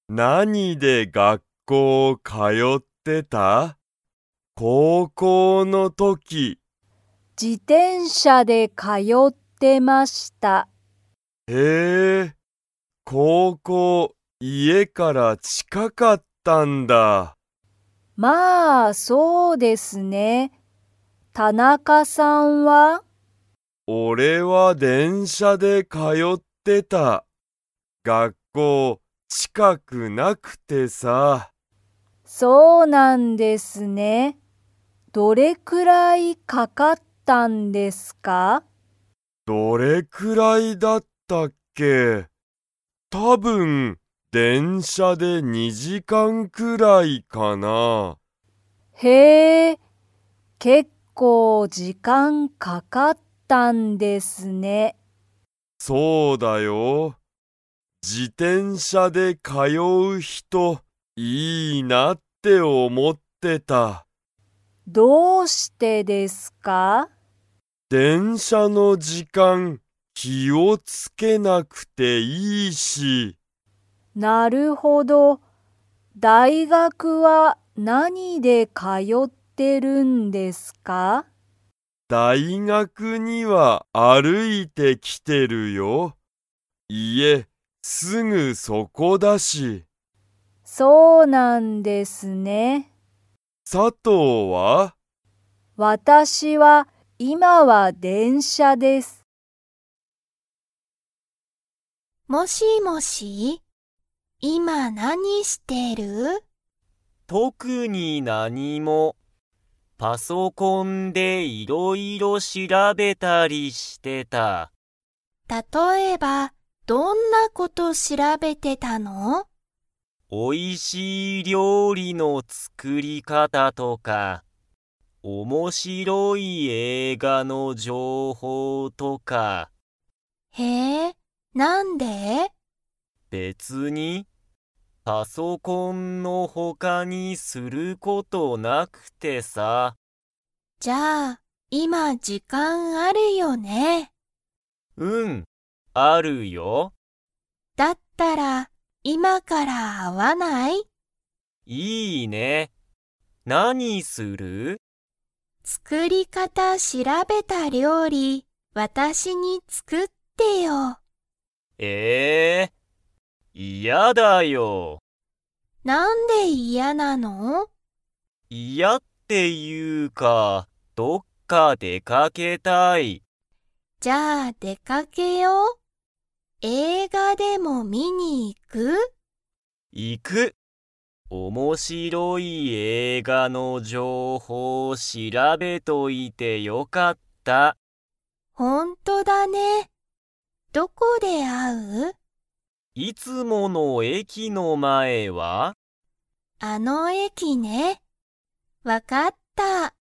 何で学校通ってた？高校の時。 自転車で通ってました。 へえ、高校、家から近かったんだ。 まあ、そうですね。田中さんは？ 俺は電車で通ってた。学校近くなくてさ。 そうなんですね。どれくらいかかったんですか？ どれくらいだったっけ？多分、電車で2時間くらいかな。 へえ、結構時間かかったんですね。 そうだよ。自転車で通う人、いいなって思ってた。 どうしてですか？ 電車の時間、気をつけなくていいし。 なるほど。大学は何で通ってるんですか？ 大学には歩いてきてるよ。家、すぐそこだし。 そうなんですね。 佐藤は？ 私は今は電車です。 もしもし、今何してる？ 特に何も。パソコンでいろいろ調べたりしてた。 例えば、どんなこと調べてたの？ おいしい料理の作り方とか、面白い映画の情報とか。 へえ、なんで？ 別に、パソコンの他にすることなくてさ。 じゃあ、今時間あるよね。 うん、あるよ。 だったら、今から会わない？ いいね。何する？ 作り方調べた料理、私に作ってよ。 嫌だよ。 なんで嫌なの？ 嫌っていうか、どっか出かけたい。 じゃあ出かけよう。映画でも見に行く？ 行く。面白い映画の情報を調べといてよかった。 ほんとだね。どこで会う？ いつもの駅の前は？ あの駅ね。わかった。